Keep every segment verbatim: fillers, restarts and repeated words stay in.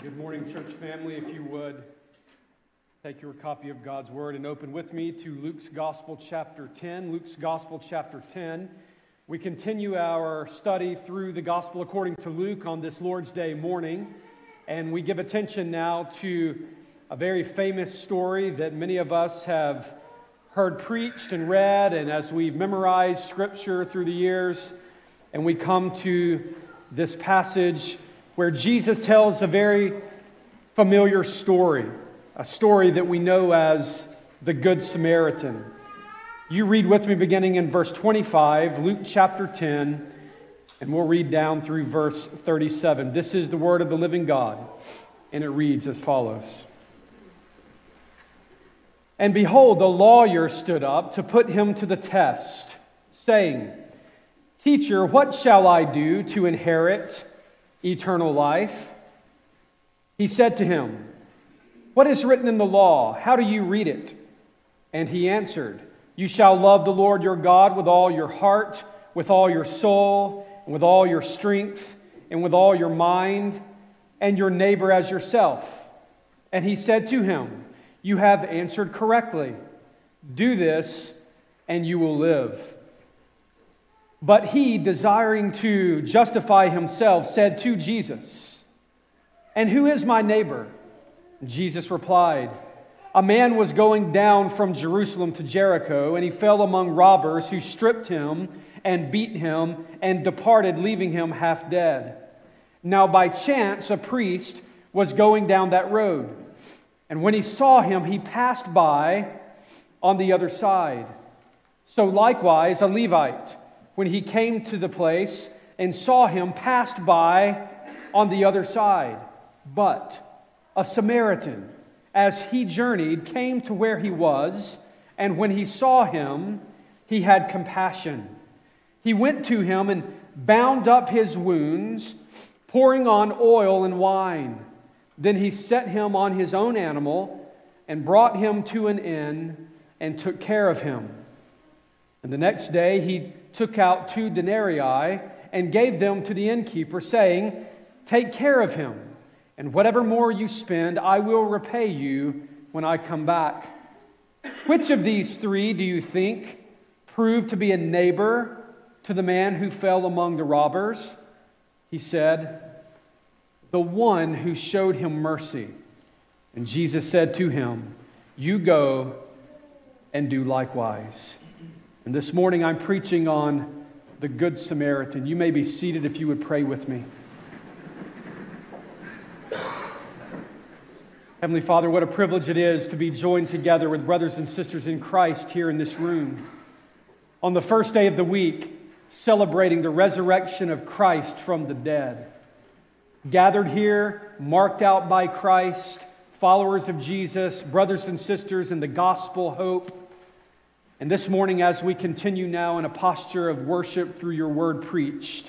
Good morning, church family. If you would, take your copy of God's Word and open with me to Luke's Gospel, chapter ten. Luke's Gospel, chapter ten. We continue our study through the Gospel according to Luke on this Lord's Day morning, and we give attention now to a very famous story that many of us have heard preached and read, and as we've memorized Scripture through the years, and we come to this passage where Jesus tells a very familiar story, a story that we know as the Good Samaritan. You read with me beginning in verse twenty-five, Luke chapter ten, and we'll read down through verse thirty-seven. This is the word of the living God, and it reads as follows. And behold, a lawyer stood up to put him to the test, saying, Teacher, what shall I do to inherit eternal life? He said to him, What is written in the law? How do you read it? And he answered, You shall love the Lord your God with all your heart, with all your soul, and with all your strength, and with all your mind, and your neighbor as yourself. And he said to him, You have answered correctly. Do this, and you will live. But he, desiring to justify himself, said to Jesus, And who is my neighbor? Jesus replied, A man was going down from Jerusalem to Jericho, and he fell among robbers who stripped him and beat him and departed, leaving him half dead. Now by chance a priest was going down that road, and when he saw him, he passed by on the other side. So likewise a Levite, when he came to the place and saw him, passed by on the other side. But a Samaritan, as he journeyed, came to where he was, and when he saw him, he had compassion. He went to him and bound up his wounds, pouring on oil and wine. Then he set him on his own animal and brought him to an inn and took care of him. And the next day he took out two denarii and gave them to the innkeeper, saying, Take care of him, and whatever more you spend, I will repay you when I come back. Which of these three do you think proved to be a neighbor to the man who fell among the robbers? He said, The one who showed him mercy. And Jesus said to him, You go and do likewise. And this morning I'm preaching on the Good Samaritan. You may be seated if you would pray with me. Heavenly Father, what a privilege it is to be joined together with brothers and sisters in Christ here in this room on the first day of the week, celebrating the resurrection of Christ from the dead. Gathered here, marked out by Christ, followers of Jesus, brothers and sisters in the gospel hope. And this morning, as we continue now in a posture of worship through your word preached,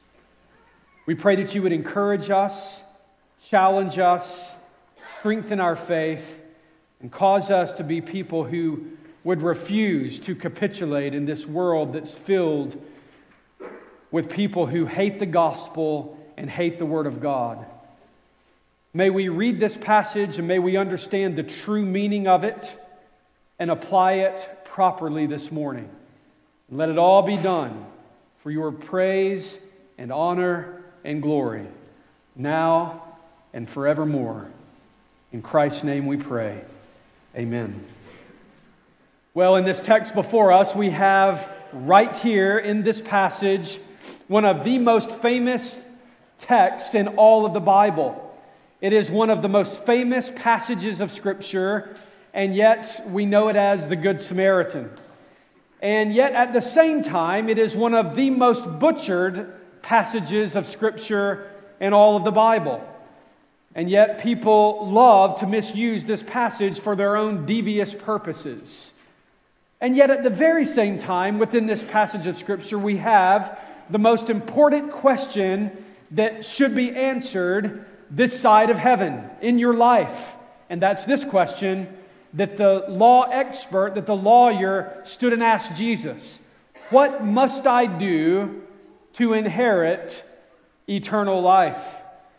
we pray that you would encourage us, challenge us, strengthen our faith, and cause us to be people who would refuse to capitulate in this world that's filled with people who hate the gospel and hate the word of God. May we read this passage and may we understand the true meaning of it and apply it properly this morning. And let it all be done for your praise and honor and glory, now and forevermore. In Christ's name we pray. Amen. Well, in this text before us, we have right here in this passage one of the most famous texts in all of the Bible. It is one of the most famous passages of Scripture, and yet we know it as the Good Samaritan. And yet at the same time, it is one of the most butchered passages of Scripture in all of the Bible. And yet people love to misuse this passage for their own devious purposes. And yet at the very same time, within this passage of Scripture, we have the most important question that should be answered this side of heaven in your life. And that's this question that the law expert, that the lawyer stood and asked Jesus, What must I do to inherit eternal life?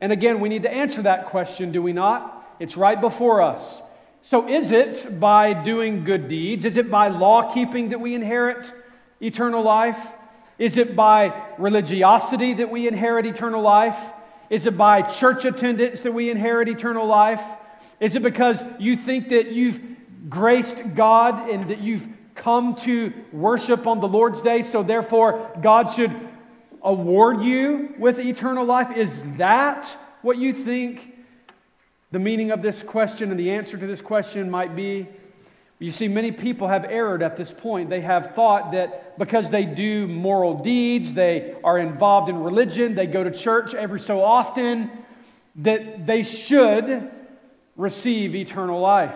And again, we need to answer that question, do we not? It's right before us. So is it by doing good deeds? Is it by law keeping that we inherit eternal life? Is it by religiosity that we inherit eternal life? Is it by church attendance that we inherit eternal life? Is it because you think that you've graced God and that you've come to worship on the Lord's Day, so therefore God should award you with eternal life? Is that what you think the meaning of this question and the answer to this question might be? You see, many people have erred at this point. They have thought that because they do moral deeds, they are involved in religion, they go to church every so often, that they should receive eternal life.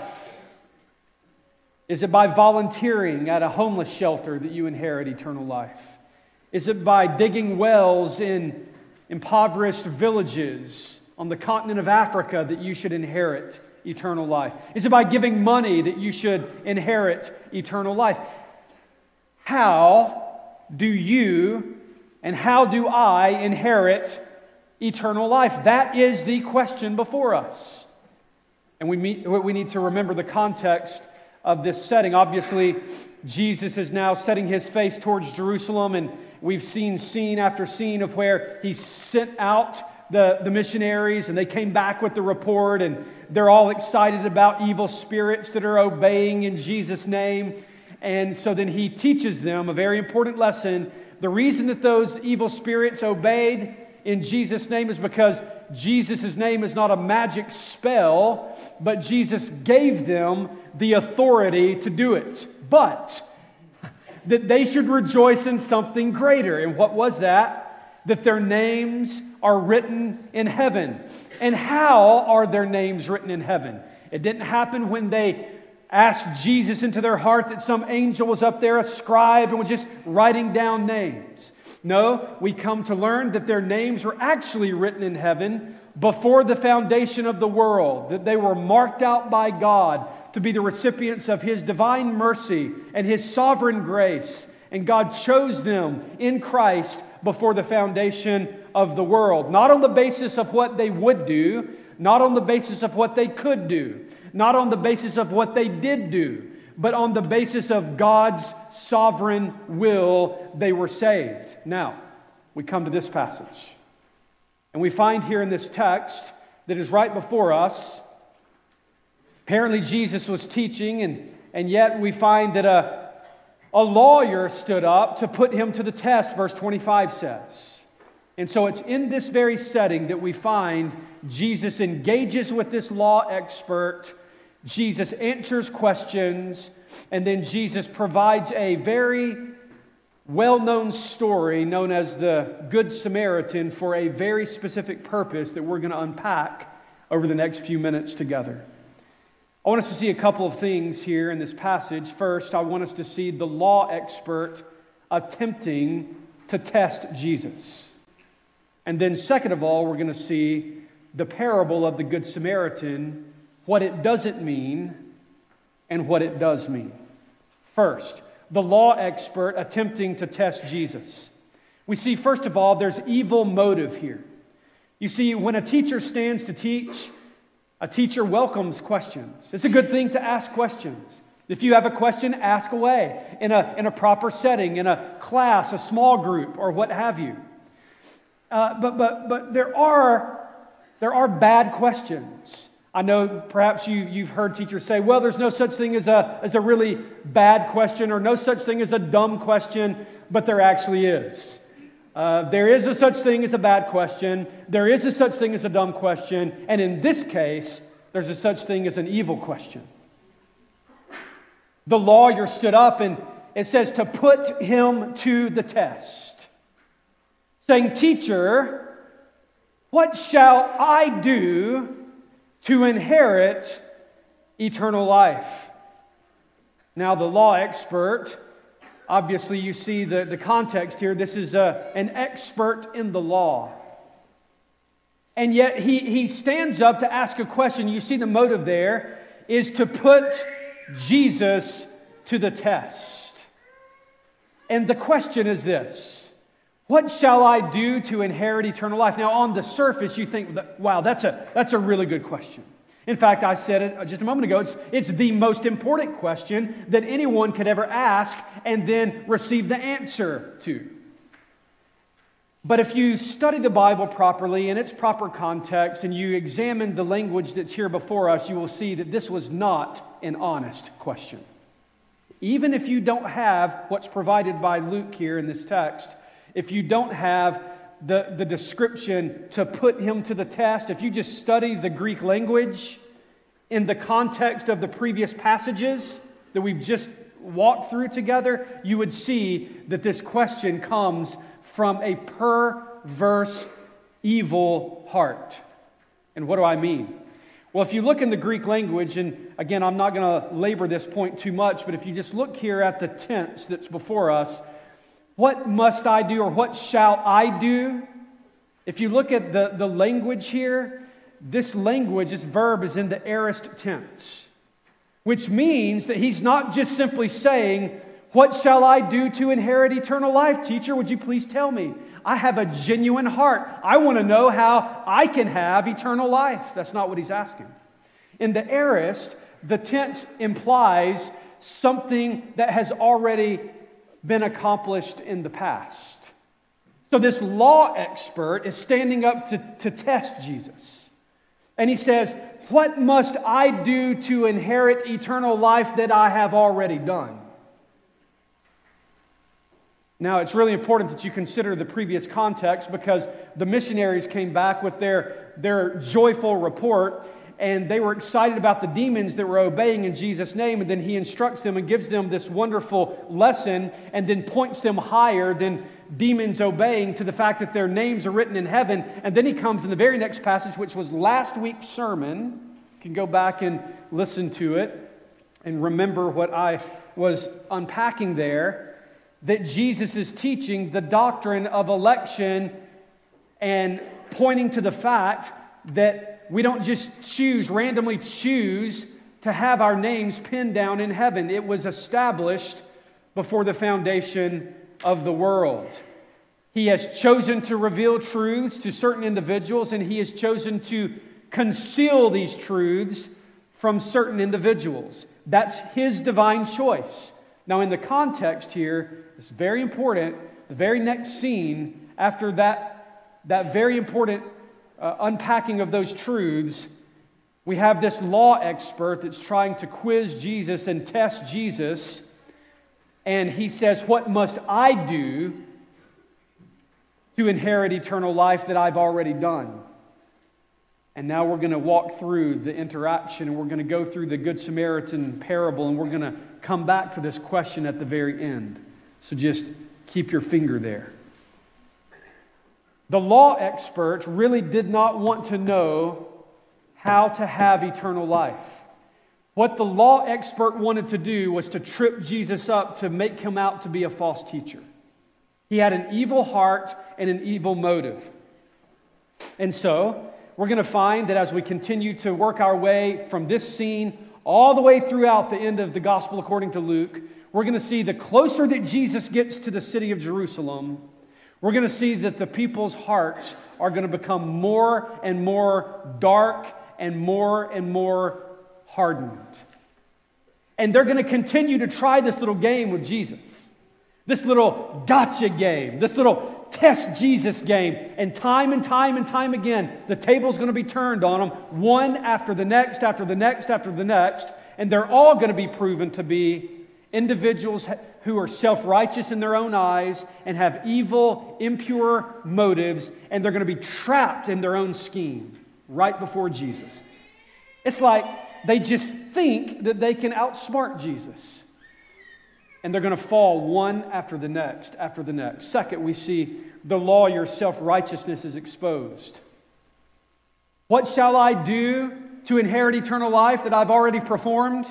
Is it by volunteering at a homeless shelter that you inherit eternal life? Is it by digging wells in impoverished villages on the continent of Africa that you should inherit eternal life? Is it by giving money that you should inherit eternal life? How do you and how do I inherit eternal life? That is the question before us. And we, meet, we need to remember the context of this setting. Obviously, Jesus is now setting his face towards Jerusalem, and we've seen scene after scene of where he sent out the, the missionaries, and they came back with the report, and they're all excited about evil spirits that are obeying in Jesus' name. And so then he teaches them a very important lesson. The reason that those evil spirits obeyed in Jesus' name is because Jesus' name is not a magic spell, but Jesus gave them the authority to do it. But that they should rejoice in something greater. And what was that? That their names are written in heaven. And how are their names written in heaven? It didn't happen when they asked Jesus into their heart that some angel was up there, a scribe, and was just writing down names. No, we come to learn that their names were actually written in heaven before the foundation of the world, that they were marked out by God to be the recipients of His divine mercy and His sovereign grace. And God chose them in Christ before the foundation of the world, not on the basis of what they would do, not on the basis of what they could do, not on the basis of what they did do, but on the basis of God's sovereign will, they were saved. Now, we come to this passage, and we find here in this text that is right before us, apparently Jesus was teaching, and, and yet we find that a, a lawyer stood up to put him to the test, verse twenty-five says. And so it's in this very setting that we find Jesus engages with this law expert, Jesus answers questions, and then Jesus provides a very well-known story known as the Good Samaritan for a very specific purpose that we're going to unpack over the next few minutes together. I want us to see a couple of things here in this passage. First, I want us to see the law expert attempting to test Jesus. And then second of all, we're going to see the parable of the Good Samaritan, what it doesn't mean and what it does mean. First, the law expert attempting to test Jesus. We see, first of all, there's evil motive here. You see, when a teacher stands to teach, a teacher welcomes questions. It's a good thing to ask questions. If you have a question, ask away in a, in a proper setting, in a class, a small group, or what have you. Uh, but but but there are there are bad questions. I know perhaps you, you've heard teachers say, well, there's no such thing as a, as a really bad question or no such thing as a dumb question, but there actually is. Uh, there is a such thing as a bad question. There is a such thing as a dumb question. And in this case, there's a such thing as an evil question. The lawyer stood up and it says to put him to the test, saying, "Teacher, what shall I do to inherit eternal life?" Now, the law expert, obviously you see the, the context here. This is a, an expert in the law. And yet he, he stands up to ask a question. You see the motive there is to put Jesus to the test. And the question is this: What shall I do to inherit eternal life? Now, on the surface, you think, wow, that's a, that's a really good question. In fact, I said it just a moment ago, it's, it's the most important question that anyone could ever ask and then receive the answer to. But if you study the Bible properly in its proper context and you examine the language that's here before us, you will see that this was not an honest question. Even if you don't have what's provided by Luke here in this text, if you don't have the, the description to put him to the test, if you just study the Greek language in the context of the previous passages that we've just walked through together, you would see that this question comes from a perverse, evil heart. And what do I mean? Well, if you look in the Greek language, and again, I'm not going to labor this point too much, but if you just look here at the tense that's before us, what must I do or what shall I do? If you look at the, the language here, this language, this verb is in the aorist tense, which means that he's not just simply saying, what shall I do to inherit eternal life? Teacher, would you please tell me? I have a genuine heart. I want to know how I can have eternal life. That's not what he's asking. In the aorist, the tense implies something that has already been accomplished in the past. So this law expert is standing up to, to test Jesus. And he says, what must I do to inherit eternal life that I have already done? Now, it's really important that you consider the previous context because the missionaries came back with their, their joyful report, and they were excited about the demons that were obeying in Jesus' name, and then he instructs them and gives them this wonderful lesson and then points them higher than demons obeying to the fact that their names are written in heaven. And then he comes in the very next passage, which was last week's sermon. You can go back and listen to it and remember what I was unpacking there, that Jesus is teaching the doctrine of election and pointing to the fact that we don't just choose, randomly choose to have our names pinned down in heaven. It was established before the foundation of the world. He has chosen to reveal truths to certain individuals, and he has chosen to conceal these truths from certain individuals. That's his divine choice. Now, in the context here, it's very important, the very next scene, after that, that very important uh, unpacking of those truths, we have this law expert that's trying to quiz Jesus and test Jesus. And he says, what must I do to inherit eternal life that I've already done? And now we're going to walk through the interaction, and we're going to go through the Good Samaritan parable, and we're going to come back to this question at the very end. So just keep your finger there. The law experts really did not want to know how to have eternal life. What the law expert wanted to do was to trip Jesus up to make him out to be a false teacher. He had an evil heart and an evil motive. And so, we're going to find that as we continue to work our way from this scene all the way throughout the end of the Gospel according to Luke, we're going to see the closer that Jesus gets to the city of Jerusalem, we're going to see that the people's hearts are going to become more and more dark and more and more hardened. And they're going to continue to try this little game with Jesus. This little gotcha game. This little test Jesus game. And time and time and time again, the table's going to be turned on them, one after the next, after the next, after the next. And they're all going to be proven to be individuals who are self-righteous in their own eyes and have evil, impure motives. And they're going to be trapped in their own scheme right before Jesus. It's like they just think that they can outsmart Jesus. And they're going to fall one after the next, after the next. Second, we see the lawyer's self-righteousness is exposed. What shall I do to inherit eternal life that I've already performed?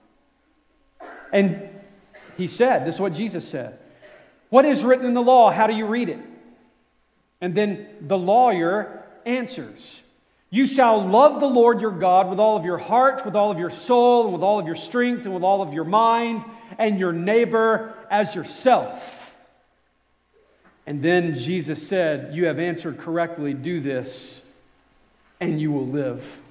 And he said, this is what Jesus said. What is written in the law? How do you read it? And then the lawyer answers. You shall love the Lord your God with all of your heart, with all of your soul, and with all of your strength, and with all of your mind, and your neighbor as yourself. And then Jesus said, "You have answered correctly. Do this, and you will live."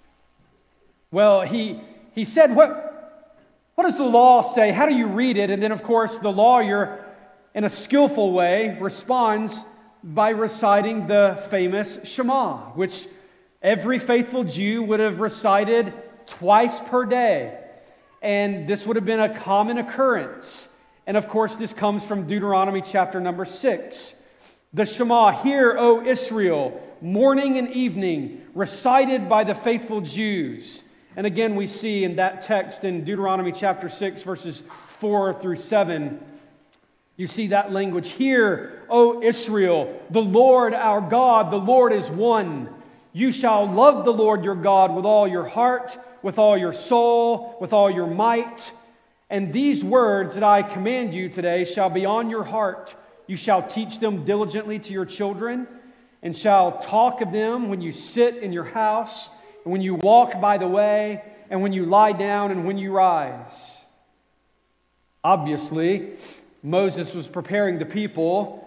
Well, he, he said, what, what does the law say? How do you read it? And then, of course, the lawyer, in a skillful way, responds by reciting the famous Shema, which every faithful Jew would have recited twice per day. And this would have been a common occurrence. And of course, this comes from Deuteronomy chapter number six. The Shema, "Hear, O Israel, morning and evening," recited by the faithful Jews. And again, we see in that text in Deuteronomy chapter six, verses four through seven, you see that language. "Hear, O Israel, the Lord our God, the Lord is one. You shall love the Lord your God with all your heart, with all your soul, with all your might. And these words that I command you today shall be on your heart. You shall teach them diligently to your children, and shall talk of them when you sit in your house, and when you walk by the way, and when you lie down, and when you rise." Obviously, Moses was preparing the people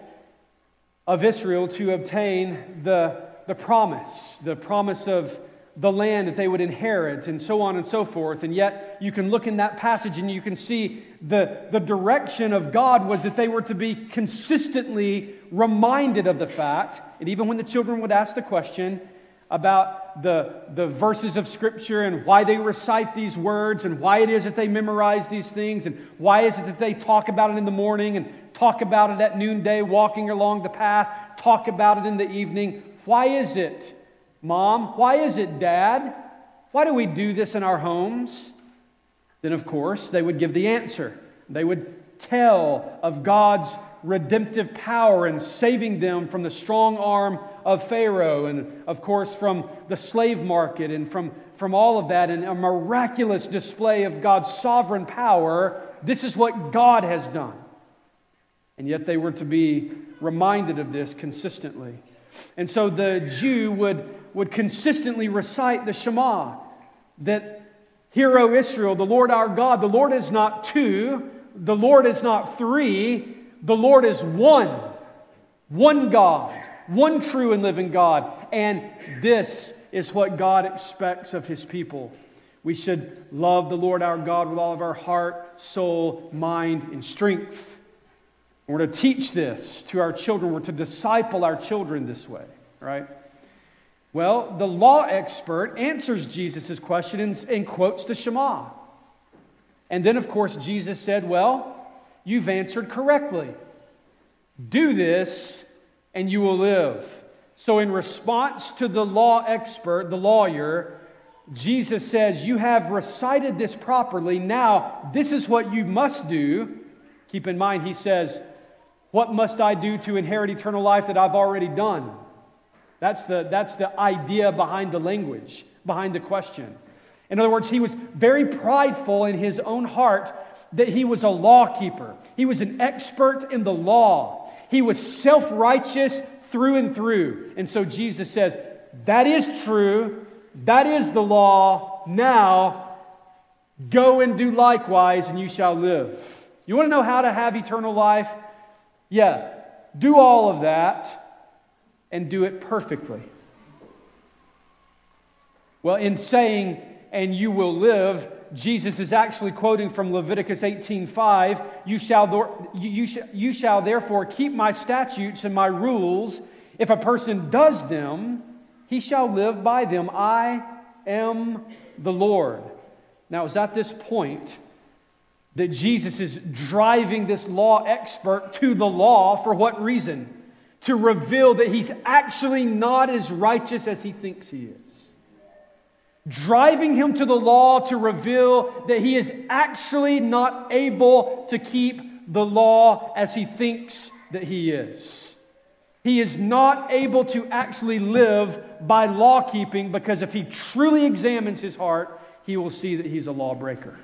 of Israel to obtain the, the promise, the promise of the land that they would inherit, and so on and so forth. And yet, you can look in that passage and you can see the, the direction of God was that they were to be consistently reminded of the fact, and even when the children would ask the question about the, the verses of Scripture and why they recite these words and why it is that they memorize these things and why is it that they talk about it in the morning and talk about it at noonday walking along the path, talk about it in the evening. Why is it, Mom? Why is it, Dad? Why do we do this in our homes? Then, of course, they would give the answer. They would tell of God's redemptive power in saving them from the strong arm of Pharaoh and, of course, from the slave market and from, from all of that, and a miraculous display of God's sovereign power. This is what God has done. And yet they were to be reminded of this consistently. And so the Jew would, would consistently recite the Shema, that, "Hear, O Israel, the Lord our God, the Lord is not two, the Lord is not three, the Lord is one, one God, one true and living God." And this is what God expects of His people. We should love the Lord our God with all of our heart, soul, mind, and strength. We're to teach this to our children. We're to disciple our children this way, right? Well, the law expert answers Jesus' question and, and quotes the Shema. And then, of course, Jesus said, "Well, you've answered correctly. Do this and you will live." So in response to the law expert, the lawyer, Jesus says, "You have recited this properly. Now, this is what you must do." Keep in mind, He says, "What must I do to inherit eternal life that I've already done?" That's the, that's the idea behind the language, behind the question. In other words, he was very prideful in his own heart that he was a law keeper. He was an expert in the law. He was self-righteous through and through. And so Jesus says, that is true. That is the law. Now, go and do likewise, and you shall live. You want to know how to have eternal life? Yeah, do all of that and do it perfectly. Well, in saying, "and you will live," Jesus is actually quoting from Leviticus eighteen five. You shall, you, sh- you shall therefore keep my statutes and my rules. If a person does them, he shall live by them. I am the Lord. Now, it's at this point that Jesus is driving this law expert to the law. For what reason? To reveal that he's actually not as righteous as he thinks he is. Driving him to the law to reveal that he is actually not able to keep the law as he thinks that he is. He is not able to actually live by law keeping, because if he truly examines his heart, he will see that he's a lawbreaker.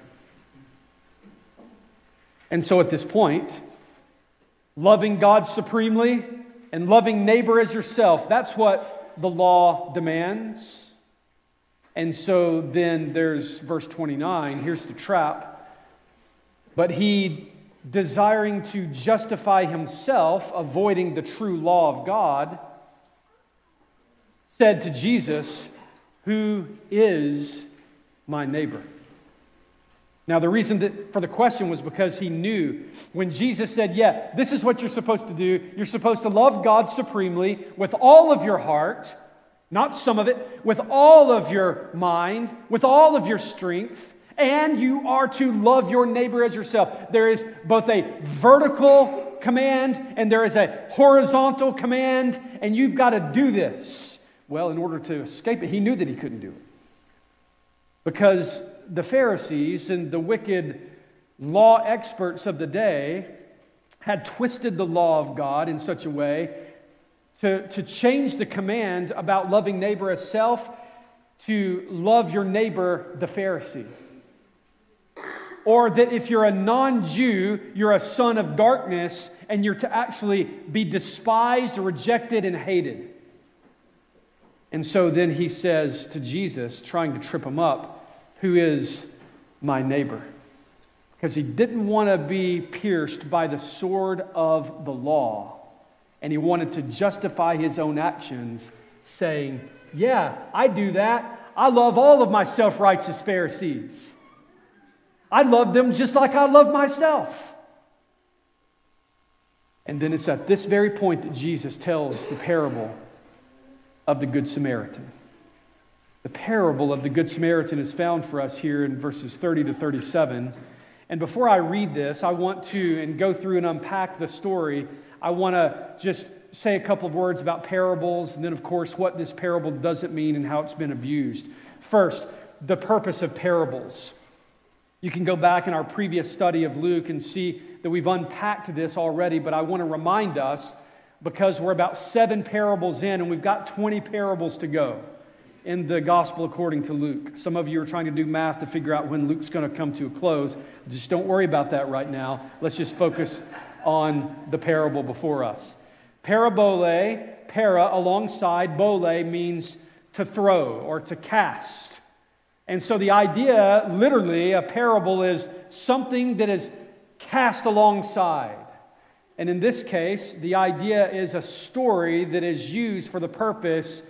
And so at this point, loving God supremely and loving neighbor as yourself, that's what the law demands. And so then there's verse twenty-nine. Here's the trap. But he desiring to justify himself, avoiding the true law of God, said to Jesus, "Who is my neighbor?" Now, the reason that for the question was because he knew when Jesus said, yeah, this is what you're supposed to do. You're supposed to love God supremely with all of your heart, not some of it, with all of your mind, with all of your strength, and you are to love your neighbor as yourself. There is both a vertical command and there is a horizontal command, and you've got to do this. Well, in order to escape it, he knew that he couldn't do it. Because the Pharisees and the wicked law experts of the day had twisted the law of God in such a way to, to change the command about loving neighbor as self to love your neighbor, the Pharisee. Or that if you're a non-Jew, you're a son of darkness and you're to actually be despised, rejected, and hated. And so then he says to Jesus, trying to trip him up, "Who is my neighbor?" Because he didn't want to be pierced by the sword of the law. And he wanted to justify his own actions, saying, yeah, I do that. I love all of my self-righteous Pharisees. I love them just like I love myself. And then it's at this very point that Jesus tells the parable of the Good Samaritan. The parable of the Good Samaritan is found for us here in verses thirty to thirty-seven. And before I read this, I want to, and go through and unpack the story, I want to just say a couple of words about parables, and then, of course, what this parable doesn't mean and how it's been abused. First, the purpose of parables. You can go back in our previous study of Luke and see that we've unpacked this already, but I want to remind us, because we're about seven parables in and we've got twenty parables to go in the gospel according to Luke. Some of you are trying to do math to figure out when Luke's going to come to a close. Just don't worry about that right now. Let's just focus on the parable before us. Parabole, para, alongside, bole means to throw or to cast. And so the idea, literally, a parable is something that is cast alongside. And in this case, the idea is a story that is used for the purpose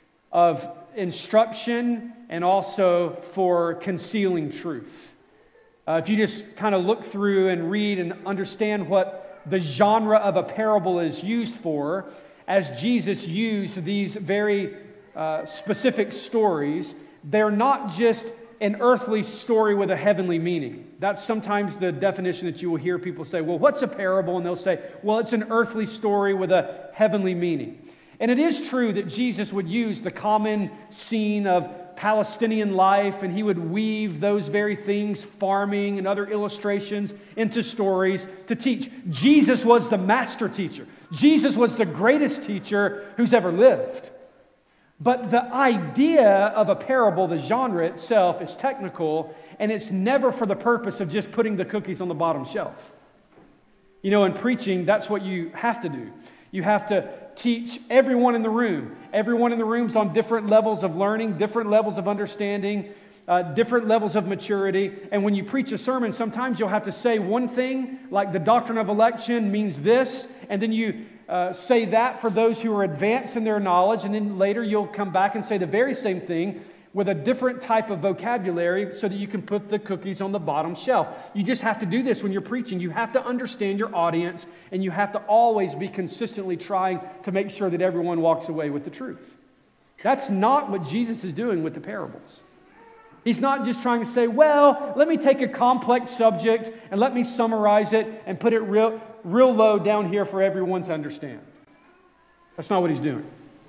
of instruction and also for concealing truth. Uh, if you just kind of look through and read and understand what the genre of a parable is used for, as Jesus used these very uh, specific stories, they're not just an earthly story with a heavenly meaning. That's sometimes the definition that you will hear people say, well, what's a parable? And they'll say, well, it's an earthly story with a heavenly meaning. And it is true that Jesus would use the common scene of Palestinian life, and he would weave those very things, farming and other illustrations, into stories to teach. Jesus was the master teacher. Jesus was the greatest teacher who's ever lived. But the idea of a parable, the genre itself, is technical, and it's never for the purpose of just putting the cookies on the bottom shelf. You know, in preaching, that's what you have to do. You have to teach everyone in the room. Everyone in the room's on different levels of learning, different levels of understanding, uh, different levels of maturity. And when you preach a sermon, sometimes you'll have to say one thing, like the doctrine of election means this, and then you uh, say that for those who are advanced in their knowledge, and then later you'll come back and say the very same thing with a different type of vocabulary so that you can put the cookies on the bottom shelf. You just have to do this when you're preaching. You have to understand your audience, and you have to always be consistently trying to make sure that everyone walks away with the truth. That's not what Jesus is doing with the parables. He's not just trying to say, well, let me take a complex subject and let me summarize it and put it real, real low down here for everyone to understand. That's not what he's doing.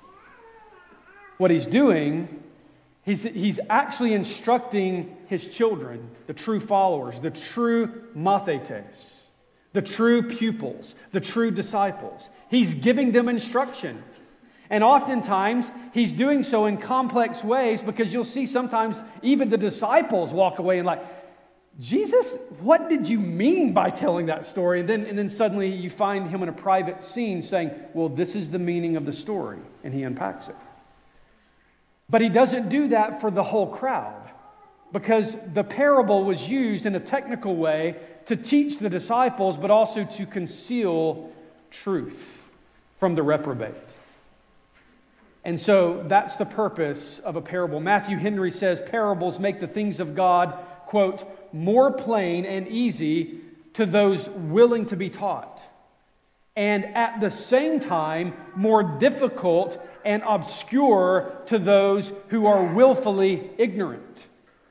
What he's doing, He's, he's actually instructing his children, the true followers, the true mathetes, the true pupils, the true disciples. He's giving them instruction. And oftentimes, he's doing so in complex ways, because you'll see sometimes even the disciples walk away and like, Jesus, what did you mean by telling that story? And then, and then suddenly you find him in a private scene saying, well, this is the meaning of the story. And he unpacks it. But he doesn't do that for the whole crowd, because the parable was used in a technical way to teach the disciples, but also to conceal truth from the reprobate. And so that's the purpose of a parable. Matthew Henry says, parables make the things of God, quote, more plain and easy to those willing to be taught, and at the same time, more difficult and obscure to those who are willfully ignorant.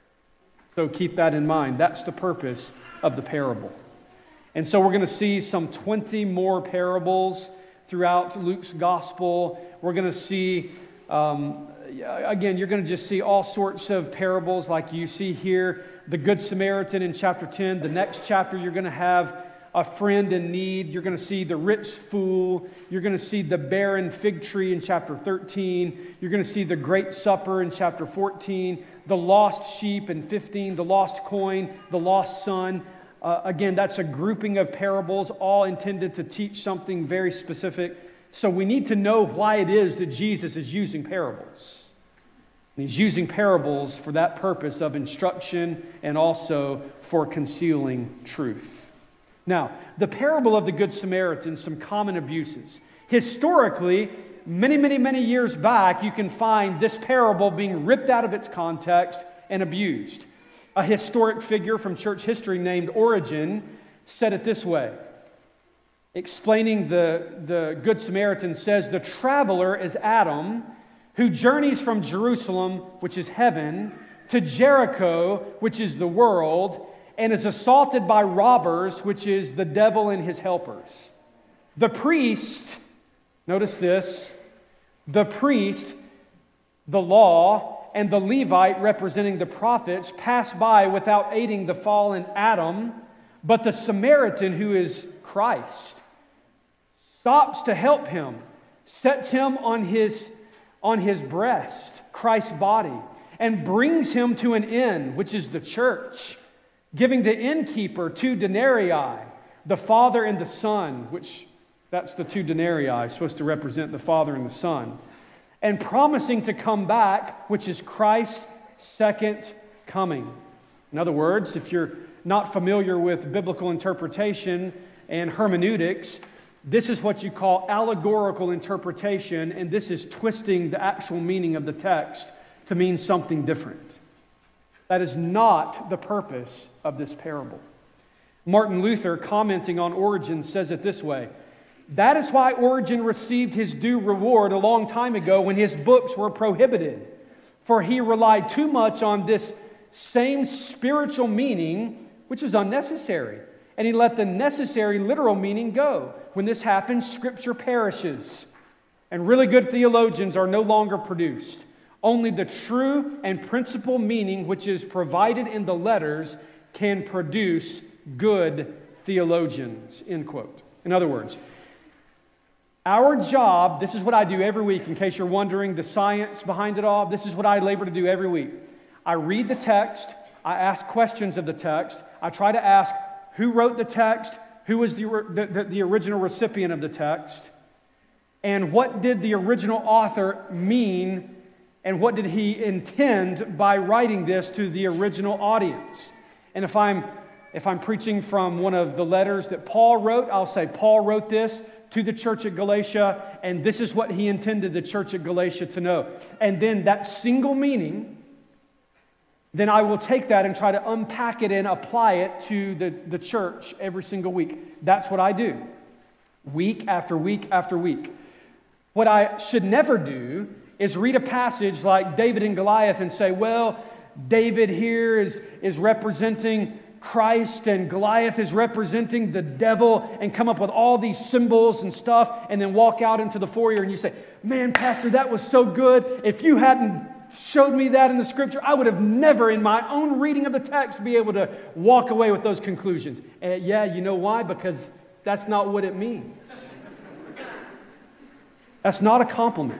So keep that in mind. That's the purpose of the parable. And so we're going to see some twenty more parables throughout Luke's gospel. We're going to see, um, again, you're going to just see all sorts of parables like you see here. The Good Samaritan in chapter ten. The next chapter, you're going to have a friend in need. You're going to see the rich fool. You're going to see the barren fig tree in chapter thirteen. You're going to see the great supper in chapter fourteen. The lost sheep in fifteen. The lost coin. The lost son. Uh, again, that's a grouping of parables, all intended to teach something very specific. So we need to know why it is that Jesus is using parables. And He's using parables for that purpose of instruction and also for concealing truth. Now, the parable of the Good Samaritan, some common abuses. Historically, many, many, many years back, you can find this parable being ripped out of its context and abused. A historic figure from church history named Origen said it this way. Explaining the, the Good Samaritan says, the traveler is Adam, who journeys from Jerusalem, which is heaven, to Jericho, which is the world, and is assaulted by robbers, which is the devil and his helpers. The priest, notice this, the priest, the law, and the Levite, representing the prophets, pass by without aiding the fallen Adam, but the Samaritan, who is Christ, stops to help him, sets him on his, on his breast, Christ's body, and brings him to an inn, which is the church, giving the innkeeper two denarii, the Father and the Son, which that's the two denarii, supposed to represent the Father and the Son, and promising to come back, which is Christ's second coming. In other words, if you're not familiar with biblical interpretation and hermeneutics, this is what you call allegorical interpretation, and this is twisting the actual meaning of the text to mean something different. That is not the purpose of this parable. Martin Luther, commenting on Origen, says it this way: that is why Origen received his due reward a long time ago when his books were prohibited. For he relied too much on this same spiritual meaning, which is unnecessary. And he let the necessary literal meaning go. When this happens, Scripture perishes. And really good theologians are no longer produced. Only the true and principal meaning, which is provided in the letters, can produce good theologians. End quote. In other words, our job, this is what I do every week, in case you're wondering the science behind it all, this is what I labor to do every week. I read the text, I ask questions of the text, I try to ask who wrote the text, who was the, the, the original recipient of the text, and what did the original author mean, and what did he intend by writing this to the original audience. And if I'm, if I'm preaching from one of the letters that Paul wrote, I'll say Paul wrote this to the church at Galatia, and this is what he intended the church at Galatia to know. And then that single meaning, then I will take that and try to unpack it and apply it to the, the church every single week. That's what I do, week after week after week. What I should never do is read a passage like David and Goliath and say, well, David here is, is representing Christ and Goliath is representing the devil, and come up with all these symbols and stuff, and then walk out into the foyer and you say, man, Pastor, that was so good. If you hadn't showed me that in the Scripture, I would have never in my own reading of the text be able to walk away with those conclusions. And yeah, you know why? Because that's not what it means. That's not a compliment.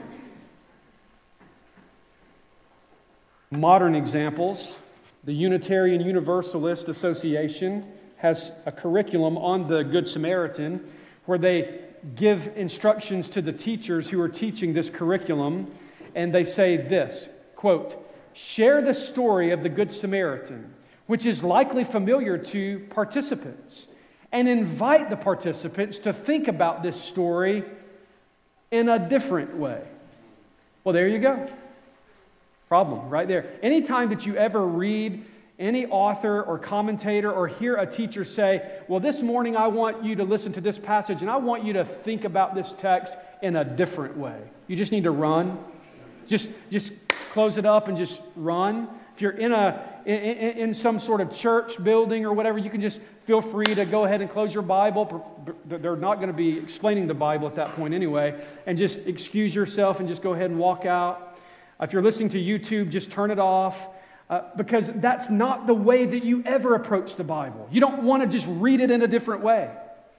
Modern examples. The Unitarian Universalist Association has a curriculum on the Good Samaritan where they give instructions to the teachers who are teaching this curriculum, and they say this, quote, share the story of the Good Samaritan, which is likely familiar to participants, and invite the participants to think about this story in a different way. Well, there you go. Problem right there. Anytime that you ever read any author or commentator or hear a teacher say, well, this morning I want you to listen to this passage and I want you to think about this text in a different way. You just need to run. Just, just close it up and just run. If you're in a in, in some sort of church building or whatever, you can just feel free to go ahead and close your Bible. They're not going to be explaining the Bible at that point anyway. And just excuse yourself and just go ahead and walk out. If you're listening to YouTube, just turn it off. Uh, because that's not the way that you ever approach the Bible. You don't want to just read it in a different way.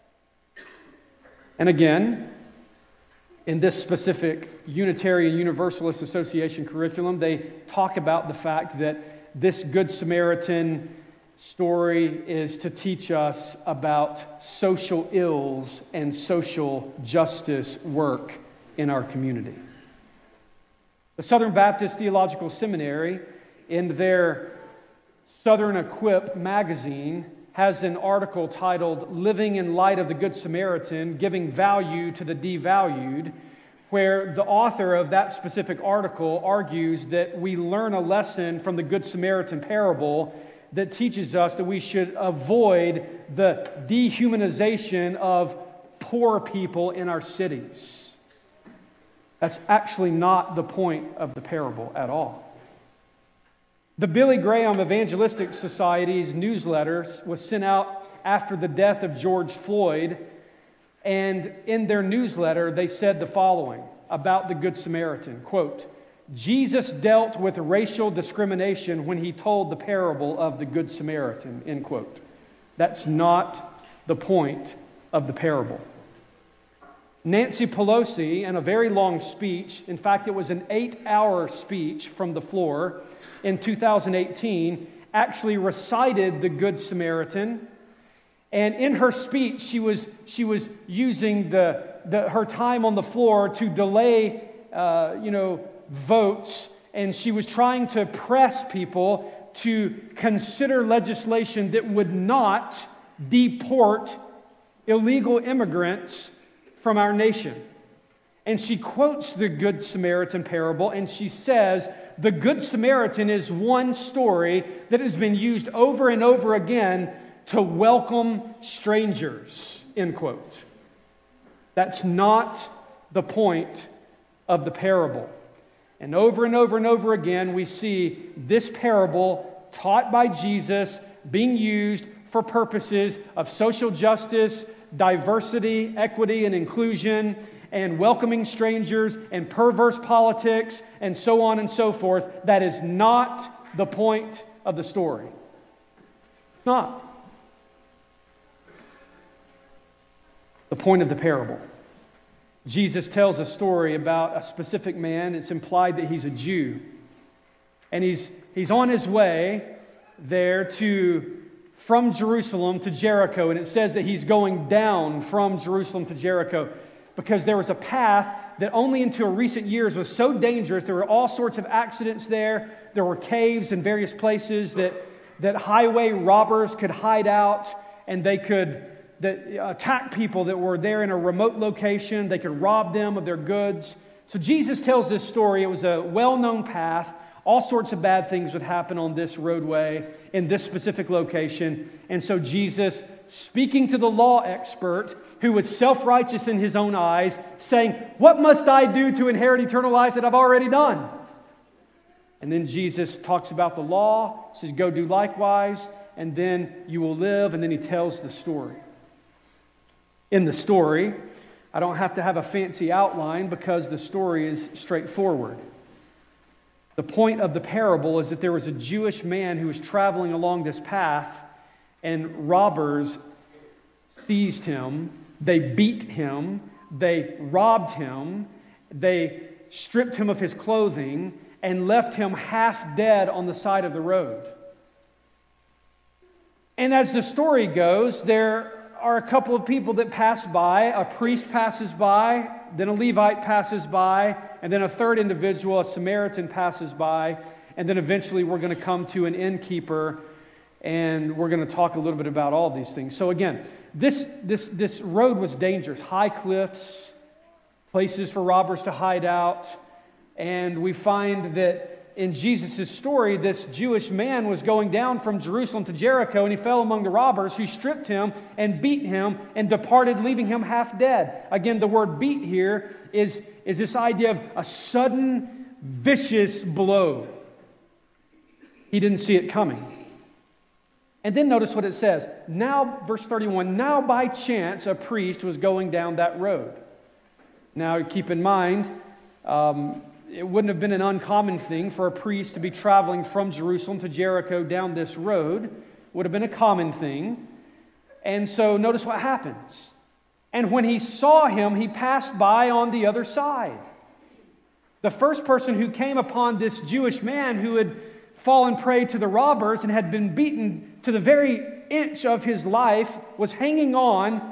And again, in this specific Unitarian Universalist Association curriculum, they talk about the fact that this Good Samaritan story is to teach us about social ills and social justice work in our community. The Southern Baptist Theological Seminary, in their Southern Equip magazine, has an article titled "Living in Light of the Good Samaritan, Giving Value to the Devalued," where the author of that specific article argues that we learn a lesson from the Good Samaritan parable that teaches us that we should avoid the dehumanization of poor people in our cities. That's actually not the point of the parable at all. The Billy Graham Evangelistic Society's newsletter was sent out after the death of George Floyd, and in their newsletter they said the following about the Good Samaritan, quote, "Jesus dealt with racial discrimination when he told the parable of the Good Samaritan," end quote. That's not the point of the parable. Nancy Pelosi, in a very long speech, in fact it was an eight-hour speech from the floor, in two thousand eighteen, actually recited the Good Samaritan. And in her speech, she was, she was using the, the, her time on the floor to delay uh, you know, votes. And she was trying to press people to consider legislation that would not deport illegal immigrants from our nation. And she quotes the Good Samaritan parable, and she says, the Good Samaritan is one story that has been used over and over again to welcome strangers, end quote. That's not the point of the parable. And over and over and over again, we see this parable taught by Jesus being used for purposes of social justice, diversity, equity, and inclusion, and welcoming strangers, and perverse politics, and so on and so forth. That is not the point of the story. It's not. The point of the parable. Jesus tells a story about a specific man. It's implied that he's a Jew. And he's, he's on his way there to, from Jerusalem to Jericho. And it says that he's going down from Jerusalem to Jericho, because there was a path that only until recent years was so dangerous. There were all sorts of accidents there. There were caves in various places that, that highway robbers could hide out, and they could that, attack people that were there in a remote location. They could rob them of their goods. So Jesus tells this story. It was a well-known path. All sorts of bad things would happen on this roadway in this specific location. And so Jesus, speaking to the law expert who was self-righteous in his own eyes, saying, "What must I do to inherit eternal life that I've already done?" And then Jesus talks about the law, says, "Go do likewise, and then you will live." And then he tells the story. In the story, I don't have to have a fancy outline because the story is straightforward. The point of the parable is that there was a Jewish man who was traveling along this path, and robbers seized him. They beat him. They robbed him. They stripped him of his clothing and left him half dead on the side of the road. And as the story goes, there are a couple of people that pass by. A priest passes by, then a Levite passes by, and then a third individual, a Samaritan, passes by. and then eventually we're going to come to an innkeeper, and we're going to talk a little bit about all these things. So again, this, this, this road was dangerous. High cliffs, places for robbers to hide out, and we find that in Jesus' story, this Jewish man was going down from Jerusalem to Jericho, and he fell among the robbers who stripped him and beat him and departed, leaving him half dead. Again, the word beat here is, is this idea of a sudden, vicious blow. He didn't see it coming. And then notice what it says. Now, verse thirty-one, now by chance a priest was going down that road. Now, keep in mind, um, it wouldn't have been an uncommon thing for a priest to be traveling from Jerusalem to Jericho down this road. It would have been a common thing. And so notice what happens. And when he saw him, he passed by on the other side. The first person who came upon this Jewish man who had fallen prey to the robbers and had been beaten to the very inch of his life was hanging on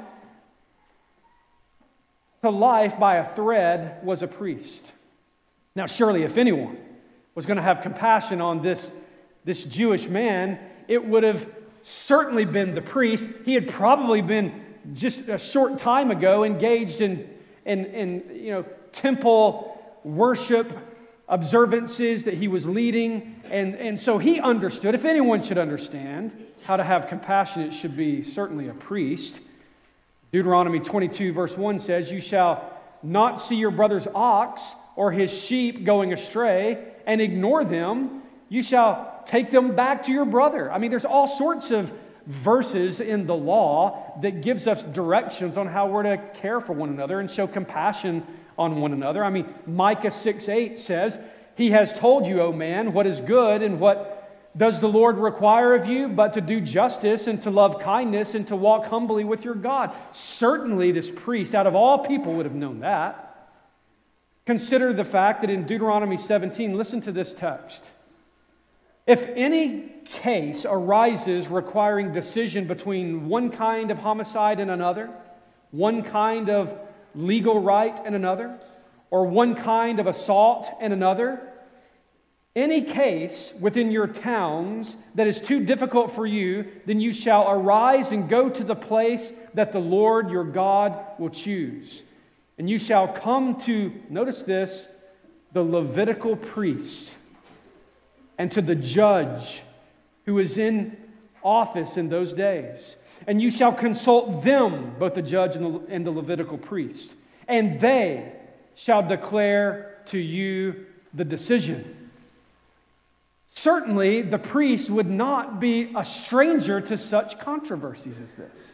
to life by a thread was a priest. Now, surely, if anyone was going to have compassion on this, this Jewish man, it would have certainly been the priest. He had probably been just a short time ago engaged in, in, in you know, temple worship observances that he was leading. And, and so he understood, if anyone should understand how to have compassion, it should be certainly a priest. Deuteronomy twenty-two, verse one says, "You shall not see your brother's ox or his sheep going astray, and ignore them. You shall take them back to your brother." I mean, there's all sorts of verses in the law that gives us directions on how we're to care for one another and show compassion on one another. I mean, Micah six eight says, "He has told you, O man, what is good, and what does the Lord require of you, but to do justice and to love kindness and to walk humbly with your God." Certainly this priest, out of all people, would have known that. Consider the fact that in Deuteronomy seventeen, listen to this text. "If any case arises requiring decision between one kind of homicide and another, one kind of legal right and another, or one kind of assault and another, any case within your towns that is too difficult for you, then you shall arise and go to the place that the Lord your God will choose. And you shall come to," notice this, "the Levitical priest and to the judge who is in office in those days. And you shall consult them," both the judge and the, and the Levitical priest, "and they shall declare to you the decision." Certainly, the priest would not be a stranger to such controversies as this.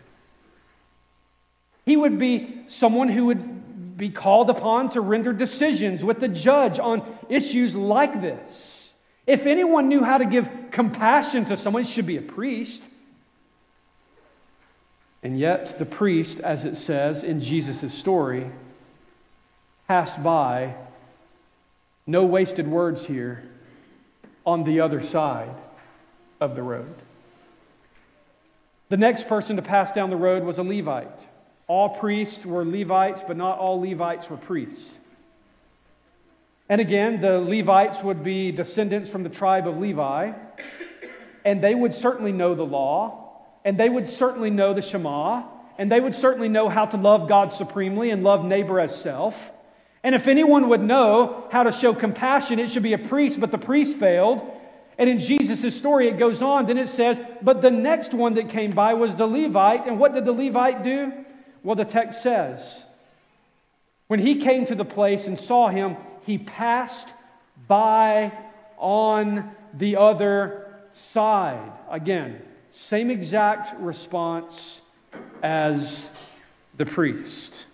He would be someone who would be called upon to render decisions with the judge on issues like this. If anyone knew how to give compassion to someone, it should be a priest. And yet, the priest, as it says in Jesus' story, passed by, no wasted words here, on the other side of the road. The next person to pass down the road was a Levite. All priests were Levites, but not all Levites were priests. And again, the Levites would be descendants from the tribe of Levi, and they would certainly know the law, and they would certainly know the Shema, and they would certainly know how to love God supremely and love neighbor as self. And if anyone would know how to show compassion, it should be a priest, but the priest failed. And in Jesus' story, it goes on, then it says, "But the next one that came by was the Levite." And what did the Levite do? Well, the text says, when he came to the place and saw him, he passed by on the other side. Again, same exact response as the priest.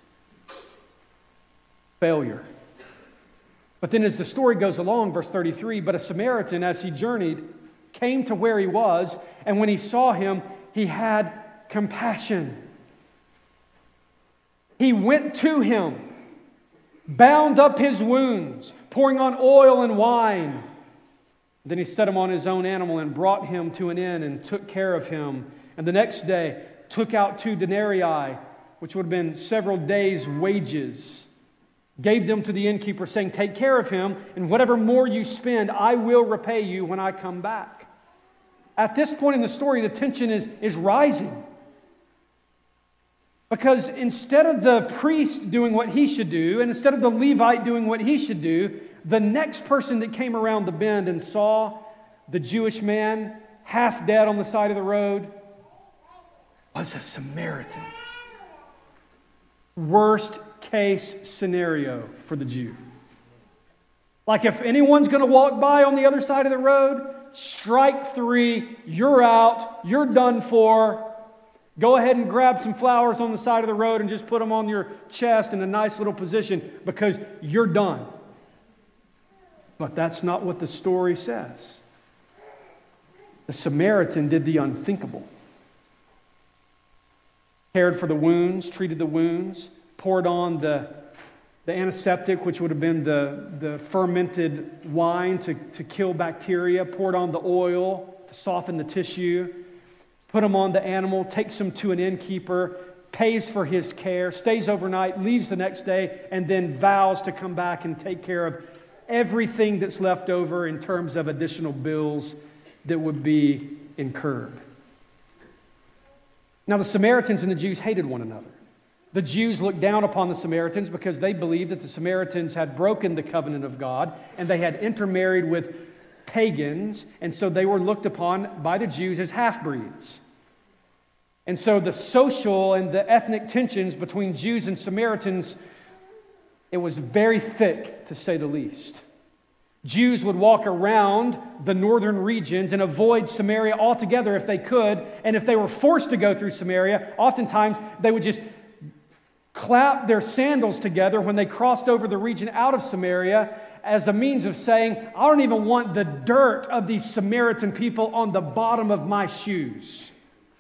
Failure. But then as the story goes along, verse thirty-three, "But a Samaritan, as he journeyed, came to where he was, and when he saw him, he had compassion. He went to him, bound up his wounds, pouring on oil and wine. Then he set him on his own animal and brought him to an inn and took care of him. And the next day took out two denarii, which would have been several days' wages, gave them to the innkeeper, saying, take care of him, and whatever more you spend, I will repay you when I come back. At this point in the story, the tension is, is rising. Because instead of the priest doing what he should do, and instead of the Levite doing what he should do, the next person that came around the bend and saw the Jewish man half dead on the side of the road was a Samaritan. Worst case scenario for the Jew. Like if anyone's going to walk by on the other side of the road, strike three, you're out, you're done for. Go ahead and grab some flowers on the side of the road and just put them on your chest in a nice little position because you're done. But that's not what the story says. The Samaritan did the unthinkable. Cared for the wounds, treated the wounds, poured on the, the antiseptic, which would have been the, the fermented wine to, to kill bacteria, poured on the oil to soften the tissue, put him on the animal, takes him to an innkeeper, pays for his care, stays overnight, leaves the next day, and then vows to come back and take care of everything that's left over in terms of additional bills that would be incurred. Now, the Samaritans and the Jews hated one another. The Jews looked down upon the Samaritans because they believed that the Samaritans had broken the covenant of God and they had intermarried with pagans, and so they were looked upon by the Jews as half-breeds. And so the social and the ethnic tensions between Jews and Samaritans, it was very thick, to say the least. Jews would walk around the northern regions and avoid Samaria altogether if they could, and if they were forced to go through Samaria, oftentimes they would just clap their sandals together when they crossed over the region out of Samaria as a means of saying, I don't even want the dirt of these Samaritan people on the bottom of my shoes.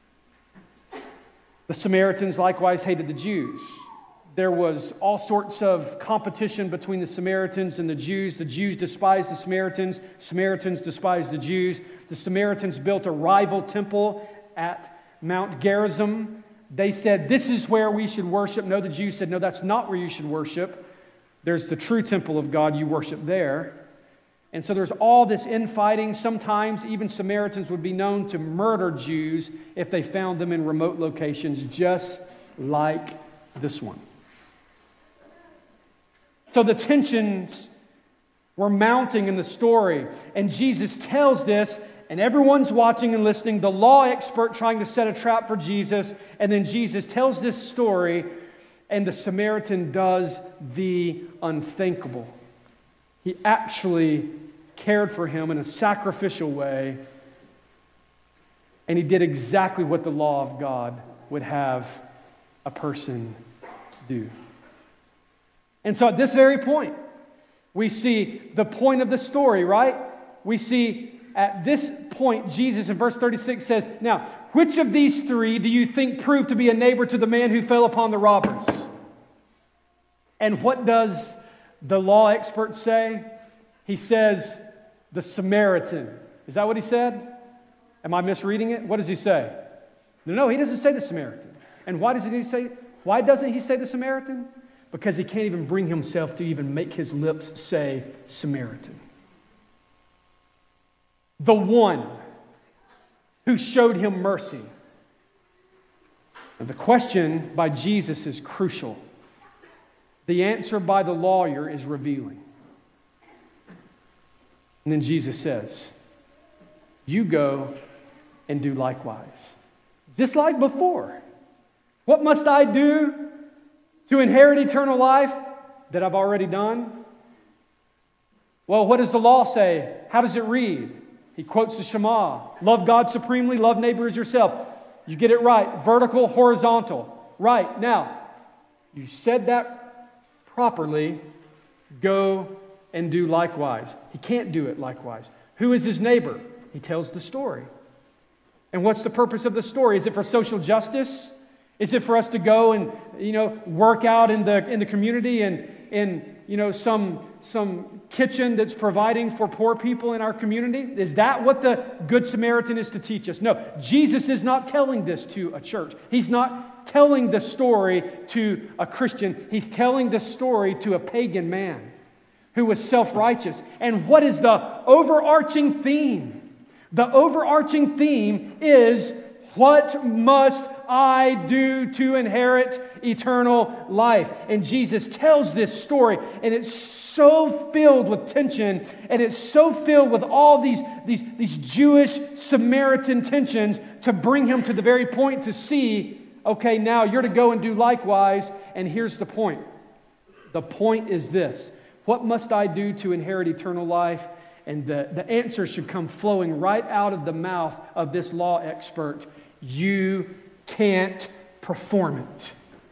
The Samaritans likewise hated the Jews. There was all sorts of competition between the Samaritans and the Jews. The Jews despised the Samaritans. Samaritans despised the Jews. The Samaritans built a rival temple at Mount Gerizim. They said, this is where we should worship. No, the Jews said, no, that's not where you should worship. There's the true temple of God, you worship there. And so there's all this infighting. Sometimes even Samaritans would be known to murder Jews if they found them in remote locations, just like this one. So the tensions were mounting in the story, and Jesus tells this, and everyone's watching and listening, the law expert trying to set a trap for Jesus, and then Jesus tells this story, and the Samaritan does the unthinkable. He actually cared for him in a sacrificial way, and he did exactly what the law of God would have a person do. And so at this very point, we see the point of the story, right? We see at this point, Jesus in verse thirty-six says, now, which of these three do you think proved to be a neighbor to the man who fell upon the robbers? And what does the law expert say? He says, the Samaritan. Is that what he said? Am I misreading it? What does he say? No, no, he doesn't say the Samaritan. And why doesn't he say, why doesn't he say the Samaritan? Because he can't even bring himself to even make his lips say Samaritan. The one who showed him mercy. And the question by Jesus is crucial. The answer by the lawyer is revealing. And then Jesus says, you go and do likewise. Just like before. What must I do to inherit eternal life that I've already done? Well, what does the law say? How does it read? He quotes the Shema. Love God supremely, love neighbor as yourself. You get it right. Vertical, horizontal. Right. Now, you said that properly. Go and do likewise. He can't do it likewise. Who is his neighbor? He tells the story. And what's the purpose of the story? Is it for social justice? Is it for us to go and, you know, work out in the in the community and in, you know, some some kitchen that's providing for poor people in our community? Is that what the Good Samaritan is to teach us? No, Jesus is not telling this to a church. He's not telling the story to a Christian. He's telling the story to a pagan man who was self-righteous. And what is the overarching theme? The overarching theme is, what must I do to inherit eternal life? And Jesus tells this story, and it's so filled with tension, and it's so filled with all these, these, these Jewish Samaritan tensions to bring him to the very point to see, okay, now you're to go and do likewise, and here's the point. The point is this: what must I do to inherit eternal life? And the, the answer should come flowing right out of the mouth of this law expert. You can't perform it.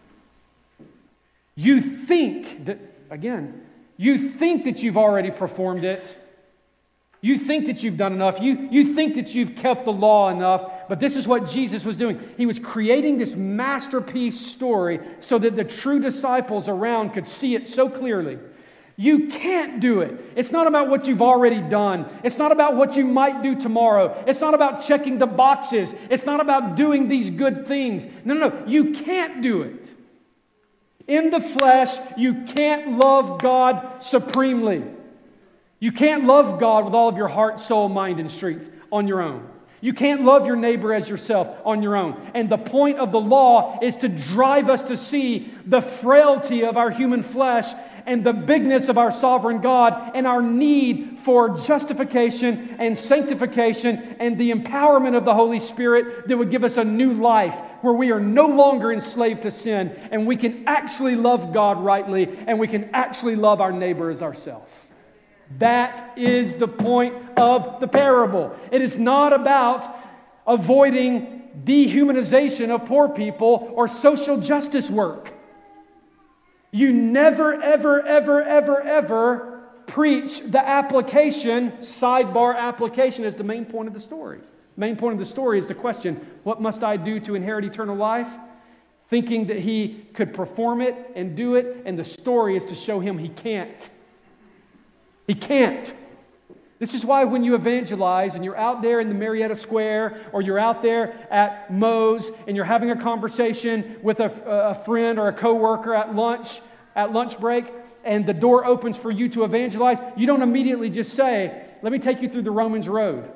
You think that, again, you think that you've already performed it. You think that you've done enough. You, you think that you've kept the law enough. But this is what Jesus was doing. He was creating this masterpiece story so that the true disciples around could see it so clearly. You can't do it. It's not about what you've already done. It's not about what you might do tomorrow. It's not about checking the boxes. It's not about doing these good things. No, no, no. You can't do it. In the flesh, you can't love God supremely. You can't love God with all of your heart, soul, mind, and strength on your own. You can't love your neighbor as yourself on your own. And the point of the law is to drive us to see the frailty of our human flesh and the bigness of our sovereign God and our need for justification and sanctification and the empowerment of the Holy Spirit that would give us a new life where we are no longer enslaved to sin and we can actually love God rightly and we can actually love our neighbor as ourselves. That is the point of the parable. It is not about avoiding dehumanization of poor people or social justice work. You never, ever, ever, ever, ever preach the application, sidebar application as the main point of the story. Main point of the story is the question, what must I do to inherit eternal life? Thinking that he could perform it and do it, and the story is to show him he can't. He can't. This is why when you evangelize and you're out there in the Marietta Square or you're out there at Moe's and you're having a conversation with a, a friend or a coworker at lunch, at lunch break, and the door opens for you to evangelize, you don't immediately just say, let me take you through the Romans road.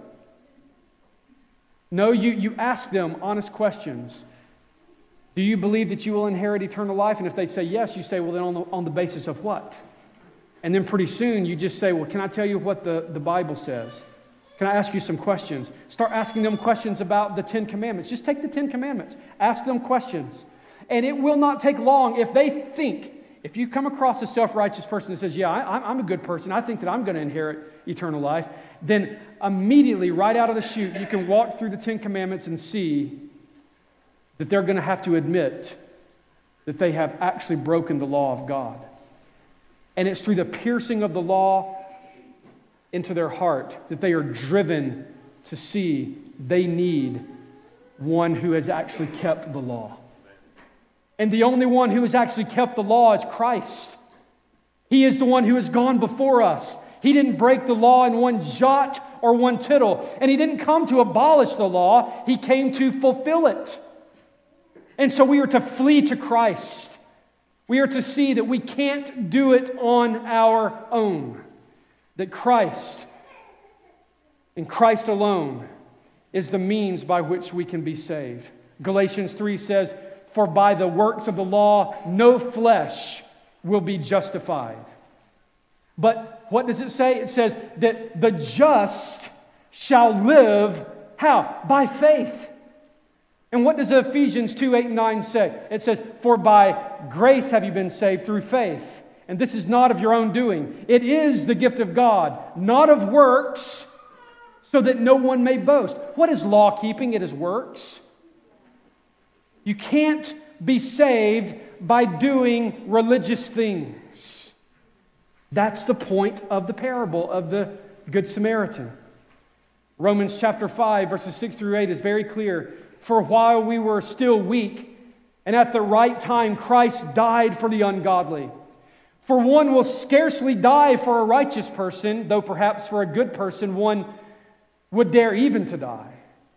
No, you, you ask them honest questions. Do you believe that you will inherit eternal life? And if they say yes, you say, well, then on the, on the basis of what? And then pretty soon you just say, well, can I tell you what the, the Bible says? Can I ask you some questions? Start asking them questions about the Ten Commandments. Just take the Ten Commandments. Ask them questions. And it will not take long if they think, if you come across a self-righteous person that says, yeah, I, I'm a good person, I think that I'm going to inherit eternal life, then immediately, right out of the chute, you can walk through the Ten Commandments and see that they're going to have to admit that they have actually broken the law of God. And it's through the piercing of the law into their heart that they are driven to see they need one who has actually kept the law. And the only one who has actually kept the law is Christ. He is the one who has gone before us. He didn't break the law in one jot or one tittle. And he didn't come to abolish the law. He came to fulfill it. And so we are to flee to Christ. We are to see that we can't do it on our own. That Christ, and Christ alone, is the means by which we can be saved. Galatians three says, for by the works of the law, no flesh will be justified. But what does it say? It says that the just shall live, how? By faith. And what does Ephesians two, eight, and nine say? It says, for by grace have you been saved through faith. And this is not of your own doing. It is the gift of God, not of works, so that no one may boast. What is law keeping? It is works. You can't be saved by doing religious things. That's the point of the parable of the Good Samaritan. Romans chapter five, verses six through eight is very clear. For while we were still weak, and at the right time Christ died for the ungodly. For one will scarcely die for a righteous person, though perhaps for a good person one would dare even to die.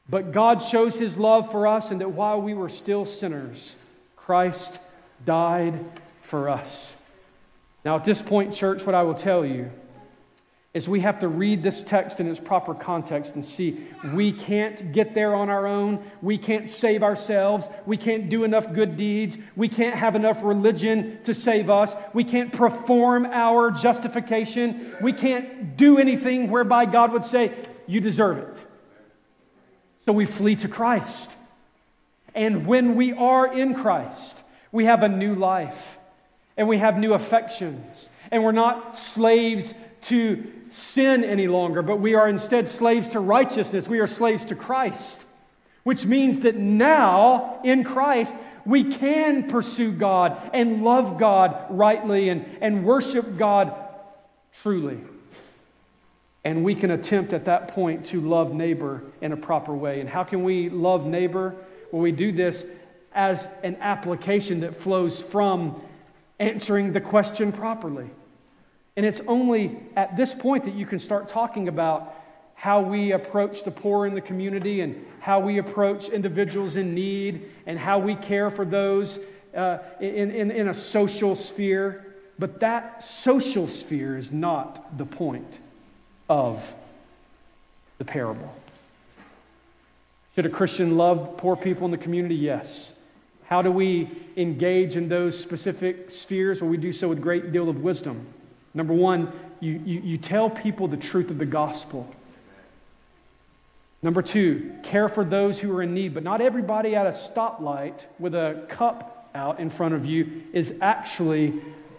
But God shows His love for us, and that while we were still sinners, Christ died for us. Now, at this point, church, what I will tell you is we have to read this text in its proper context and see we can't get there on our own. We can't save ourselves. We can't do enough good deeds. We can't have enough religion to save us. We can't perform our justification. We can't do anything whereby God would say, you deserve it. So we flee to Christ. And when we are in Christ, we have a new life. And we have new affections. And we're not slaves to sin any longer, but we are instead slaves to righteousness. We are slaves to Christ, which means that now in Christ we can pursue God and love God rightly and, and worship God truly. And we can attempt at that point to love neighbor in a proper way. And how can we love neighbor? Well, we do this as an application that flows from answering the question properly. And it's only at this point that you can start talking about how we approach the poor in the community and how we approach individuals in need and how we care for those uh, in, in, in a social sphere. But that social sphere is not the point of the parable. Should a Christian love poor people in the community? Yes. How do we engage in those specific spheres? Well, we do so with a great deal of wisdom. Number one, you, you, you tell people the truth of the gospel. Number two, care for those who are in need. But not everybody at a stoplight with a cup out in front of you is actually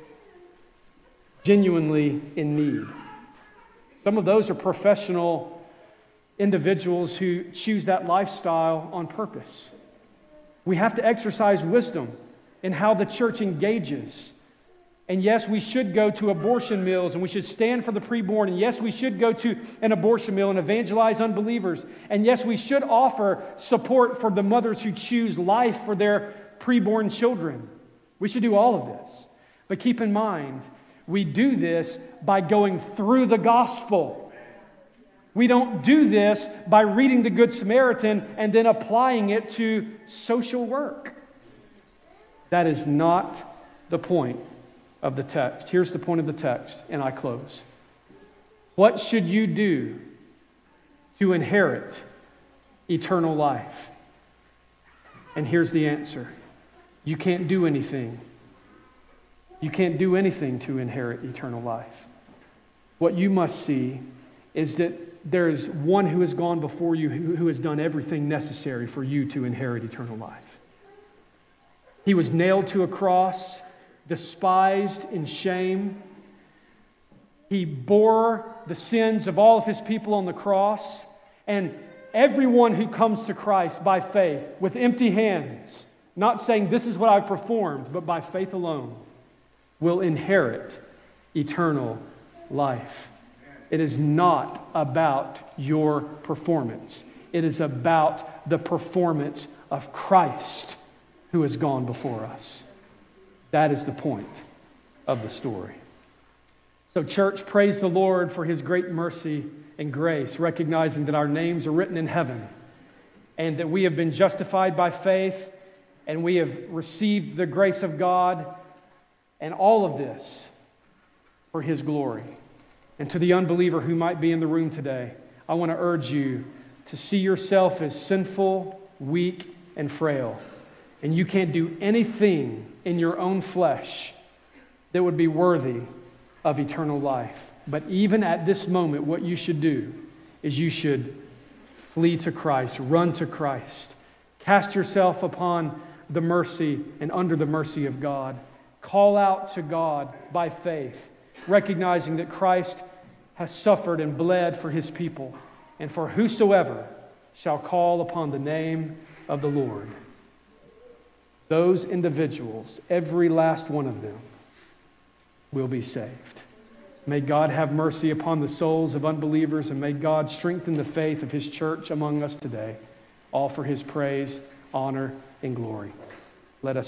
genuinely in need. Some of those are professional individuals who choose that lifestyle on purpose. We have to exercise wisdom in how the church engages. And yes, we should go to abortion mills and we should stand for the preborn. And yes, we should go to an abortion mill and evangelize unbelievers. And yes, we should offer support for the mothers who choose life for their preborn children. We should do all of this. But keep in mind, we do this by going through the gospel. We don't do this by reading the Good Samaritan and then applying it to social work. That is not the point of the text. Here's the point of the text, and I close. What should you do to inherit eternal life? And here's the answer. You can't do anything. You can't do anything to inherit eternal life. What you must see is that there is one who has gone before you who, who has done everything necessary for you to inherit eternal life. He was nailed to a cross, despised in shame. He bore the sins of all of his people on the cross. And everyone who comes to Christ by faith with empty hands, not saying this is what I've performed, but by faith alone, will inherit eternal life. It is not about your performance. It is about the performance of Christ who has gone before us. That is the point of the story. So, church, praise the Lord for His great mercy and grace, recognizing that our names are written in heaven and that we have been justified by faith and we have received the grace of God, and all of this for His glory. And to the unbeliever who might be in the room today, I want to urge you to see yourself as sinful, weak, and frail. And you can't do anything in your own flesh that would be worthy of eternal life. But even at this moment, what you should do is you should flee to Christ, run to Christ, cast yourself upon the mercy and under the mercy of God. Call out to God by faith, recognizing that Christ has suffered and bled for His people, and for whosoever shall call upon the name of the Lord. Those individuals, every last one of them, will be saved. May God have mercy upon the souls of unbelievers, and may God strengthen the faith of His church among us today, all for His praise, honor, and glory. Let us